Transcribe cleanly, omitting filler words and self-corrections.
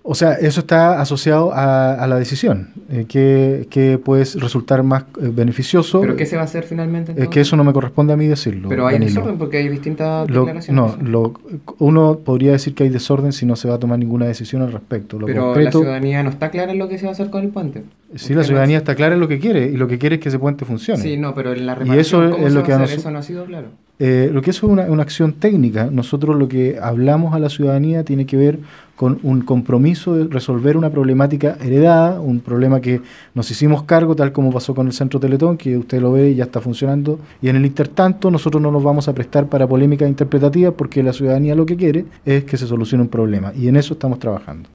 O sea, eso está asociado a la decisión, que puede resultar más beneficioso. ¿Pero qué se va a hacer finalmente Es entonces? que eso no me corresponde a mí decirlo, Pero hay Danilo. desorden porque hay distintas declaraciones. Uno podría decir que hay desorden si no se va a tomar ninguna decisión al respecto. Lo Pero la concreto, ciudadanía no está clara en lo que se va a hacer con el puente. sí, la ciudadanía está clara en lo que quiere, y lo que quiere es que ese puente funcione. Sí, no, pero en la Y eso reparación, ¿cómo es se lo va que a a hacer? nosotros... Eso no ha sido claro. Lo que eso es una acción técnica. Nosotros lo que hablamos a la ciudadanía tiene que ver con un compromiso de resolver una problemática heredada, un problema que nos hicimos cargo, tal como pasó con el Centro Teletón, que usted lo ve y ya está funcionando. Y en el intertanto nosotros no nos vamos a prestar para polémicas interpretativas porque la ciudadanía lo que quiere es que se solucione un problema. Y en eso estamos trabajando.